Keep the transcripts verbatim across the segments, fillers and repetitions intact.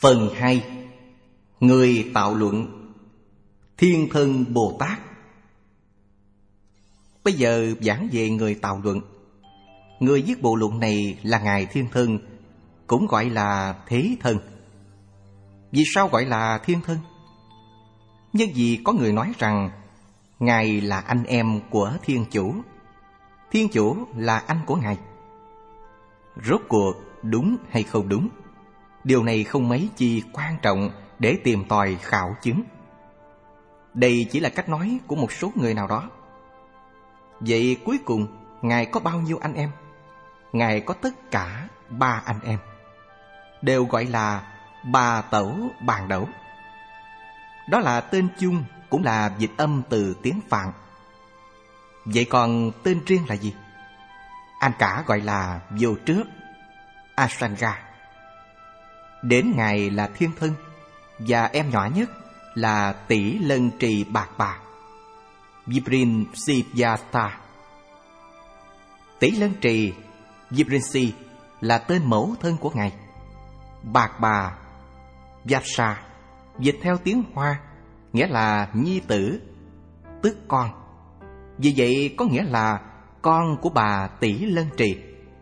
Phần hai. Người tạo luận. Thiên Thân Bồ Tát. Bây giờ giảng về người tạo luận. Người viết bộ luận này là Ngài Thiên Thân, cũng gọi là Thế Thân. Vì sao gọi là Thiên Thân? Nhưng vì có người nói rằng Ngài là anh em của Thiên Chủ, Thiên Chủ là anh của Ngài. Rốt cuộc đúng hay không đúng, điều này không mấy chi quan trọng để tìm tòi khảo chứng. Đây chỉ là cách nói của một số người nào đó. Vậy cuối cùng Ngài có bao nhiêu anh em? Ngài có tất cả ba anh em, đều gọi là Bà Tẩu Bàn Đẩu. Đó là tên chung, cũng là dịch âm từ tiếng Phạn. Vậy còn tên riêng là gì? Anh cả gọi là Vô Trước, Asanga. Đến Ngài là Thiên Thân, và em nhỏ nhất là Tỷ Lân Trì Bạc Bà, Vibrin Sivyasta. Tỷ Lân Trì, Vibrinsi là tên mẫu thân của Ngài. Bạc Bà, Vyasa, dịch theo tiếng Hoa nghĩa là nhi tử, tức con. Vì vậy có nghĩa là con của bà Tỷ Lân Trì.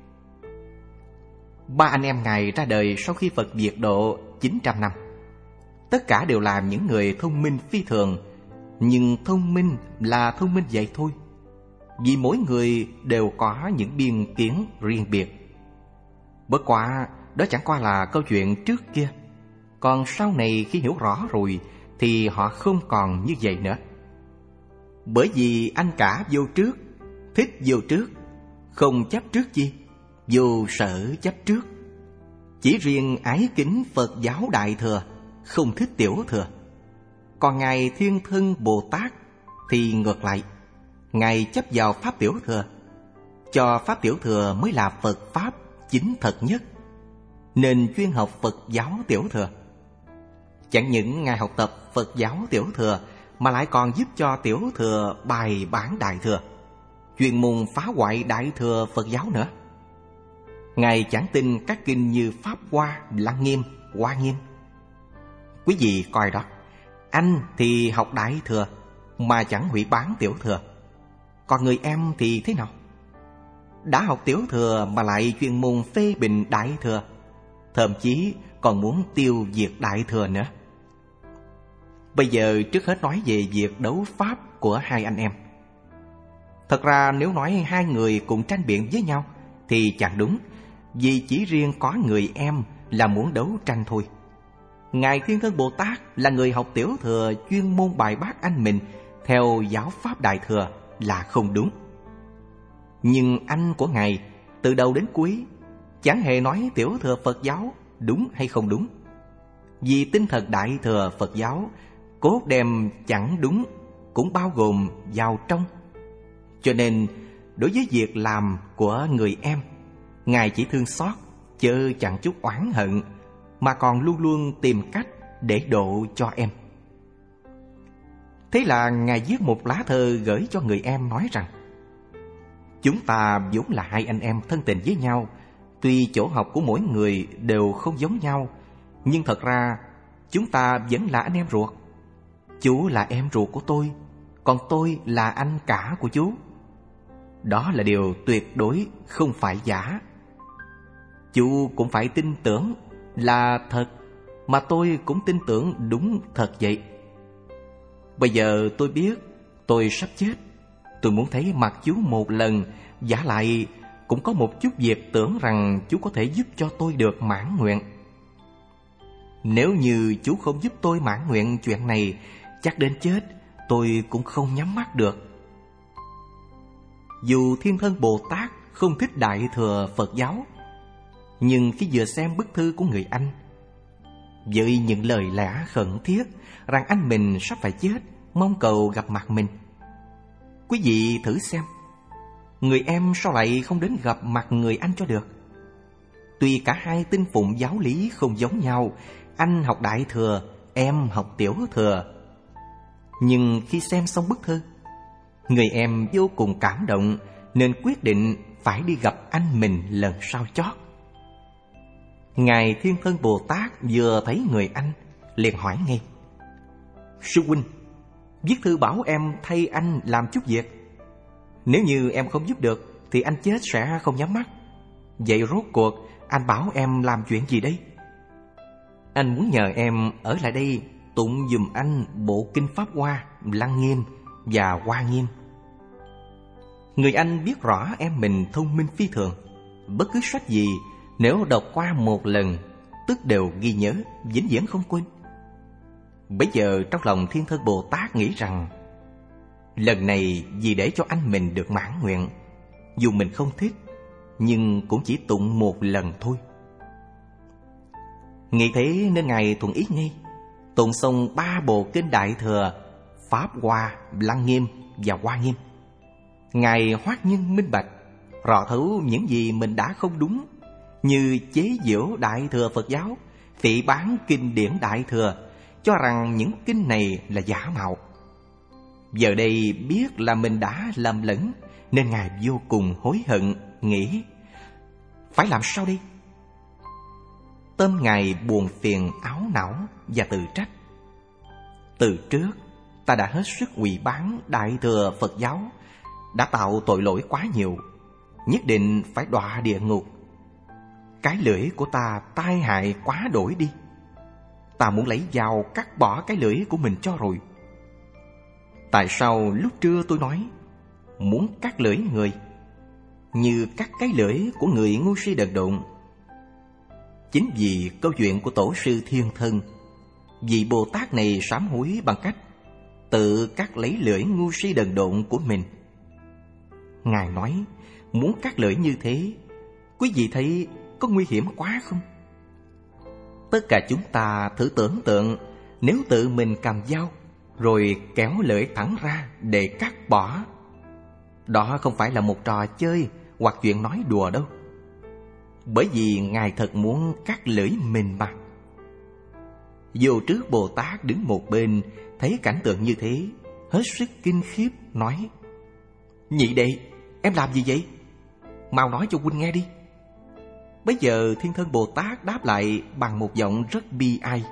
Ba anh em Ngài ra đời sau khi Phật diệt độ chín trăm năm. Tất cả đều là những người thông minh phi thường, nhưng thông minh là thông minh vậy thôi, vì mỗi người đều có những biên kiến riêng biệt. Bất quá đó chẳng qua là câu chuyện trước kia, còn sau này khi hiểu rõ rồi thì họ không còn như vậy nữa. Bởi vì anh cả Vô Trước thích Vô Trước, không chấp trước chi, vô sở chấp trước. Chỉ riêng ái kính Phật giáo Đại Thừa, không thích Tiểu Thừa. Còn Ngài Thiên Thân Bồ Tát thì ngược lại, Ngài chấp vào Pháp Tiểu Thừa, cho Pháp Tiểu Thừa mới là Phật Pháp chính thật nhất, nên chuyên học Phật giáo Tiểu Thừa. Chẳng những Ngài học tập Phật giáo Tiểu Thừa, mà lại còn giúp cho Tiểu Thừa bài bản Đại Thừa, chuyên môn phá hoại Đại Thừa Phật giáo nữa. Ngài chẳng tin các kinh như Pháp Hoa, Lăng Nghiêm, Hoa Nghiêm. Quý vị coi đó, anh thì học Đại Thừa mà chẳng hủy bán Tiểu Thừa. Còn người em thì thế nào? Đã học Tiểu Thừa mà lại chuyên môn phê bình Đại Thừa, thậm chí còn muốn tiêu diệt Đại Thừa nữa. Bây giờ trước hết nói về việc đấu pháp của hai anh em. Thật ra nếu nói hai người cùng tranh biện với nhau thì chẳng đúng, vì chỉ riêng có người em là muốn đấu tranh thôi. Ngài Thiên Thân Bồ Tát là người học Tiểu Thừa, chuyên môn bài bác anh mình theo giáo pháp Đại Thừa là không đúng. Nhưng anh của Ngài từ đầu đến cuối chẳng hề nói Tiểu Thừa Phật giáo đúng hay không đúng, vì tinh thần Đại Thừa Phật giáo cốt đem chẳng đúng cũng bao gồm vào trong. Cho nên đối với việc làm của người em, Ngài chỉ thương xót, chớ chẳng chút oán hận, mà còn luôn luôn tìm cách để độ cho em. Thế là Ngài viết một lá thơ gửi cho người em, nói rằng: chúng ta vốn là hai anh em thân tình với nhau. Tuy chỗ học của mỗi người đều không giống nhau, nhưng thật ra chúng ta vẫn là anh em ruột. Chú là em ruột của tôi, còn tôi là anh cả của chú. Đó là điều tuyệt đối không phải giả. Chú cũng phải tin tưởng là thật, mà tôi cũng tin tưởng đúng thật vậy. Bây giờ tôi biết tôi sắp chết, tôi muốn thấy mặt chú một lần, vả lại cũng có một chút việc tưởng rằng chú có thể giúp cho tôi được mãn nguyện. Nếu như chú không giúp tôi mãn nguyện chuyện này, chắc đến chết tôi cũng không nhắm mắt được. Dù Thiên Thân Bồ Tát không thích Đại Thừa Phật giáo, nhưng khi vừa xem bức thư của người anh, với những lời lẽ khẩn thiết rằng anh mình sắp phải chết, mong cầu gặp mặt mình, quý vị thử xem, người em sao lại không đến gặp mặt người anh cho được? Tuy cả hai tin phụng giáo lý không giống nhau, anh học Đại Thừa, em học Tiểu Thừa, nhưng khi xem xong bức thư, người em vô cùng cảm động, nên quyết định phải đi gặp anh mình lần sau chót. Ngài Thiên Thân Bồ Tát vừa thấy người anh liền hỏi ngay: Sư huynh, viết thư bảo em thay anh làm chút việc. Nếu như em không giúp được thì anh chết sẽ không nhắm mắt. Vậy rốt cuộc anh bảo em làm chuyện gì đây? Anh muốn nhờ em ở lại đây tụng giùm anh bộ kinh Pháp Hoa, Lăng Nghiêm và Hoa Nghiêm. Người anh biết rõ em mình thông minh phi thường. Bất cứ sách gì nếu đọc qua một lần tức đều ghi nhớ, vĩnh viễn không quên. Bây giờ trong lòng Thiên Thân Bồ Tát nghĩ rằng lần này vì để cho anh mình được mãn nguyện, dù mình không thích nhưng cũng chỉ tụng một lần thôi. Nghĩ thế nên Ngài thuận ý ngay, tụng xong ba bộ kinh Đại Thừa, Pháp Hoa, Lăng Nghiêm và Hoa Nghiêm. Ngài hoát nhân minh bạch, rõ thấu những gì mình đã không đúng, như chế giễu Đại Thừa Phật giáo, phỉ báng kinh điển Đại Thừa, cho rằng những kinh này là giả mạo. Giờ đây biết là mình đã lầm lẫn, nên Ngài vô cùng hối hận, nghĩ phải làm sao đây? Tâm Ngài buồn phiền, áo não và tự trách. Từ trước ta đã hết sức hủy báng Đại Thừa Phật giáo, đã tạo tội lỗi quá nhiều, nhất định phải đọa địa ngục. Cái lưỡi của ta tai hại quá đổi đi, ta muốn lấy dao cắt bỏ cái lưỡi của mình cho rồi. Tại sao lúc trưa tôi nói muốn cắt lưỡi người, như cắt cái lưỡi của người ngu si đần độn? Chính vì câu chuyện của Tổ sư Thiên Thân, vị Bồ Tát này sám hối bằng cách tự cắt lấy lưỡi ngu si đần độn của mình. Ngài nói muốn cắt lưỡi như thế, quý vị thấy có nguy hiểm quá không? Tất cả chúng ta thử tưởng tượng, nếu tự mình cầm dao rồi kéo lưỡi thẳng ra để cắt bỏ, đó không phải là một trò chơi hoặc chuyện nói đùa đâu. Bởi vì Ngài thật muốn cắt lưỡi mình mà. Vô Trước Bồ Tát đứng một bên, thấy cảnh tượng như thế, hết sức kinh khiếp, nói: Nhị đệ, em làm gì vậy? Mau nói cho huynh nghe đi. Bấy giờ Thiên Thân Bồ Tát đáp lại bằng một giọng rất bi ai: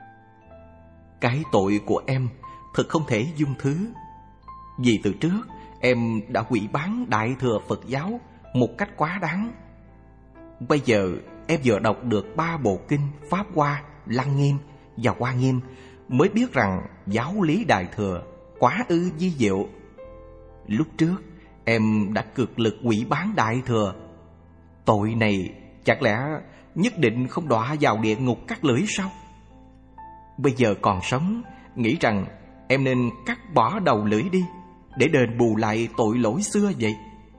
Cái tội của em thật không thể dung thứ. Vì từ trước em đã hủy báng Đại Thừa Phật giáo một cách quá đáng. Bây giờ em vừa đọc được ba bộ kinh Pháp Hoa, Lăng Nghiêm và Hoa Nghiêm mới biết rằng giáo lý Đại Thừa quá ư vi diệu. Lúc trước em đã cực lực hủy báng Đại Thừa. Tội này chẳng lẽ nhất định không đọa vào địa ngục cắt lưỡi sao? Bây giờ còn sống, nghĩ rằng em nên cắt bỏ đầu lưỡi đi, để đền bù lại tội lỗi xưa vậy.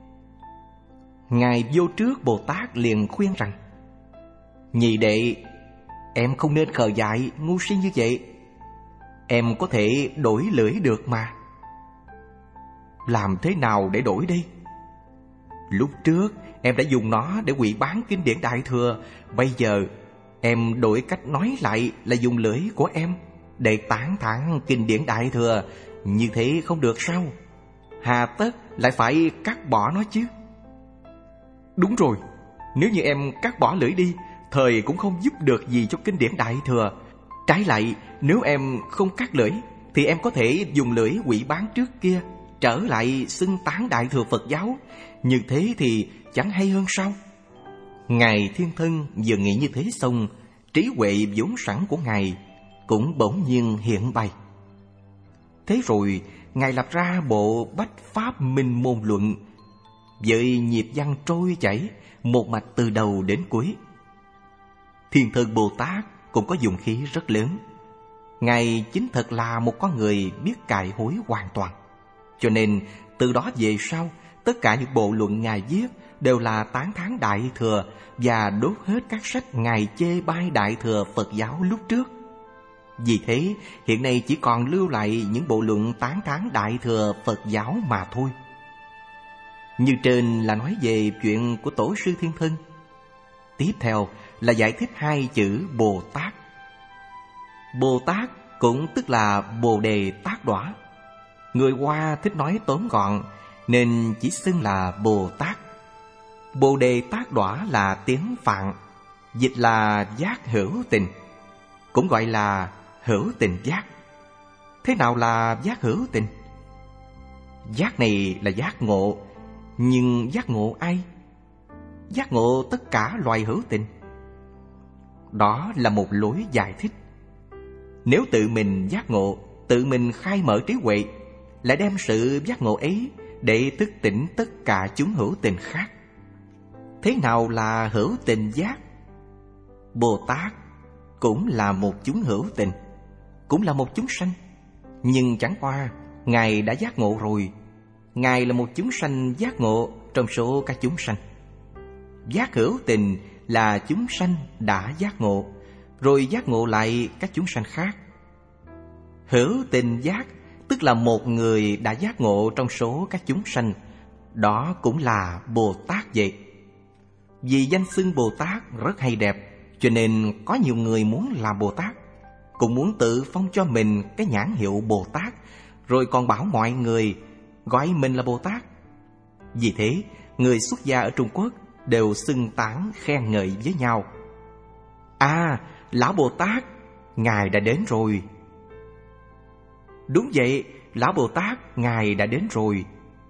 Ngài Vô Trước Bồ Tát liền khuyên rằng: Nhị đệ, em không nên khờ dại ngu si như vậy. Em có thể đổi lưỡi được mà. Làm thế nào để đổi đây? Lúc trước em đã dùng nó để hủy báng kinh điển Đại Thừa. Bây giờ em đổi cách nói lại là dùng lưỡi của em để tán thán kinh điển Đại Thừa. Như thế không được sao? Hà tất lại phải cắt bỏ nó chứ? Đúng rồi, nếu như em cắt bỏ lưỡi đi, thời cũng không giúp được gì cho kinh điển Đại Thừa. Trái lại, nếu em không cắt lưỡi thì em có thể dùng lưỡi hủy báng trước kia, trở lại xưng tán Đại Thừa Phật giáo. Như thế thì chẳng hay hơn sao? Ngài Thiên Thân vừa nghĩ như thế xong, trí huệ vốn sẵn của Ngài cũng bỗng nhiên hiện bày. Thế rồi Ngài lập ra bộ Bách Pháp Minh Môn Luận, với nhịp văn trôi chảy, một mạch từ đầu đến cuối. Thiên Thân Bồ Tát cũng có dụng khí rất lớn. Ngài chính thật là một con người biết cải hối hoàn toàn. Cho nên từ đó về sau, tất cả những bộ luận Ngài viết đều là tán thán Đại Thừa và đốt hết các sách Ngài chê bai Đại Thừa Phật giáo lúc trước. Vì thế, hiện nay chỉ còn lưu lại những bộ luận tán thán Đại Thừa Phật giáo mà thôi. Như trên là nói về chuyện của Tổ sư Thiên Thân. Tiếp theo là giải thích hai chữ Bồ Tát. Bồ Tát cũng tức là Bồ Đề Tát Đọa. Người Hoa thích nói tóm gọn nên chỉ xưng là Bồ Tát. Bồ Đề Tát Đọa là tiếng Phạn, dịch là giác hữu tình, cũng gọi là hữu tình giác. Thế nào là giác hữu tình? Giác này là giác ngộ, nhưng giác ngộ ai? Giác ngộ tất cả loài hữu tình. Đó là một lối giải thích. Nếu tự mình giác ngộ, tự mình khai mở trí huệ, lại đem sự giác ngộ ấy để thức tỉnh tất cả chúng hữu tình khác. Thế nào là hữu tình giác? Bồ Tát cũng là một chúng hữu tình, cũng là một chúng sanh, nhưng chẳng qua Ngài đã giác ngộ rồi. Ngài là một chúng sanh giác ngộ trong số các chúng sanh. Giác hữu tình là chúng sanh đã giác ngộ, rồi giác ngộ lại các chúng sanh khác. Hữu tình giác tức là một người đã giác ngộ trong số các chúng sanh, đó cũng là Bồ Tát vậy. Vì danh xưng Bồ Tát rất hay đẹp, cho nên có nhiều người muốn làm Bồ Tát, cũng muốn tự phong cho mình cái nhãn hiệu Bồ Tát, rồi còn bảo mọi người gọi mình là Bồ Tát. Vì thế, người xuất gia ở Trung Quốc đều xưng tán khen ngợi với nhau. À, Lão Bồ Tát, Ngài đã đến rồi. Đúng vậy, Lão Bồ Tát, Ngài đã đến rồi.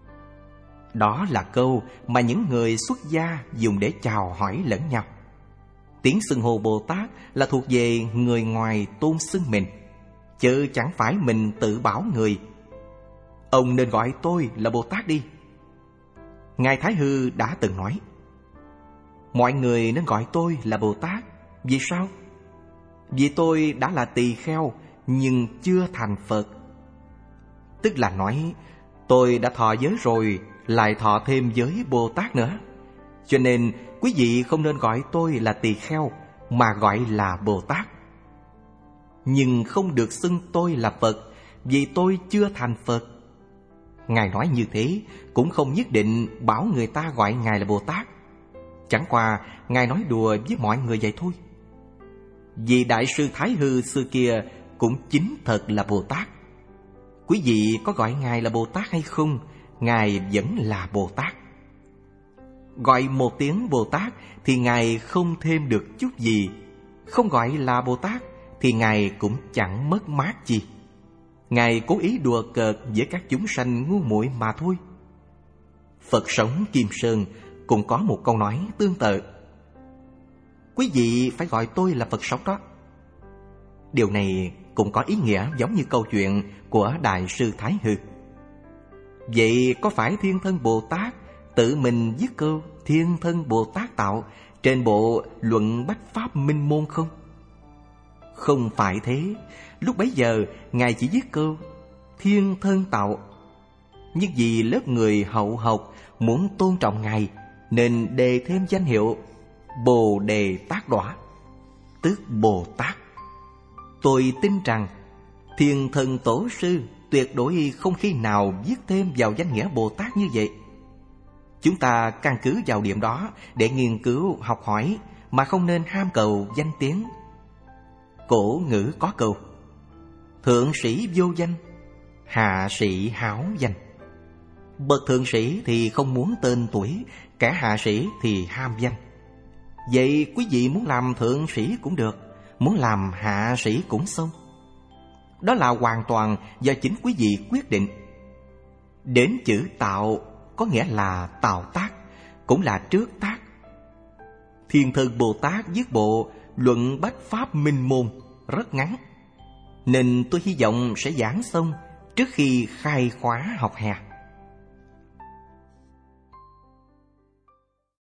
Đó là câu mà những người xuất gia dùng để chào hỏi lẫn nhau. Tiếng xưng hô Bồ Tát là thuộc về người ngoài tôn xưng mình, chứ chẳng phải mình tự bảo người. Ông nên gọi tôi là Bồ Tát đi. Ngài Thái Hư đã từng nói, mọi người nên gọi tôi là Bồ Tát. Vì sao? Vì tôi đã là tỳ kheo nhưng chưa thành Phật. Tức là nói, tôi đã thọ giới rồi, lại thọ thêm giới Bồ Tát nữa. Cho nên quý vị không nên gọi tôi là tỳ kheo, mà gọi là Bồ Tát. Nhưng không được xưng tôi là Phật, vì tôi chưa thành Phật. Ngài nói như thế cũng không nhất định bảo người ta gọi Ngài là Bồ Tát. Chẳng qua Ngài nói đùa với mọi người vậy thôi. Vì Đại sư Thái Hư xưa kia cũng chính thật là Bồ Tát. Quý vị có gọi Ngài là Bồ Tát hay không, Ngài vẫn là Bồ Tát. Gọi một tiếng Bồ Tát thì Ngài không thêm được chút gì. Không gọi là Bồ Tát thì Ngài cũng chẳng mất mát gì. Ngài cố ý đùa cợt với các chúng sanh ngu muội mà thôi. Phật sống Kim Sơn cũng có một câu nói tương tự. Quý vị phải gọi tôi là Phật sống đó. Điều này cũng có ý nghĩa giống như câu chuyện của Đại sư Thái Hư. Vậy có phải Thiên Thân Bồ Tát tự mình viết câu Thiên Thân Bồ Tát tạo trên bộ Luận Bách Pháp Minh Môn không? Không phải thế. Lúc bấy giờ Ngài chỉ viết câu Thiên Thân tạo. Nhưng vì lớp người hậu học muốn tôn trọng Ngài, nên đề thêm danh hiệu Bồ Đề Tát Đọa, tức Bồ Tát. Tôi tin rằng Thiên Thân Tổ sư tuyệt đối không khi nào viết thêm vào danh nghĩa Bồ Tát như vậy. Chúng ta căn cứ vào điểm đó để nghiên cứu học hỏi, mà không nên ham cầu danh tiếng. Cổ ngữ có câu thượng sĩ vô danh, hạ sĩ háo danh. Bậc thượng sĩ thì không muốn tên tuổi, kẻ hạ sĩ thì ham danh. Vậy quý vị muốn làm thượng sĩ cũng được, muốn làm hạ sĩ cũng xong. Đó là hoàn toàn do chính quý vị quyết định. Đến chữ tạo có nghĩa là tạo tác, cũng là trước tác. Thiên Thân Bồ Tát viết bộ Luận Bách Pháp Minh Môn rất ngắn, nên tôi hy vọng sẽ giảng xong trước khi khai khóa học hè.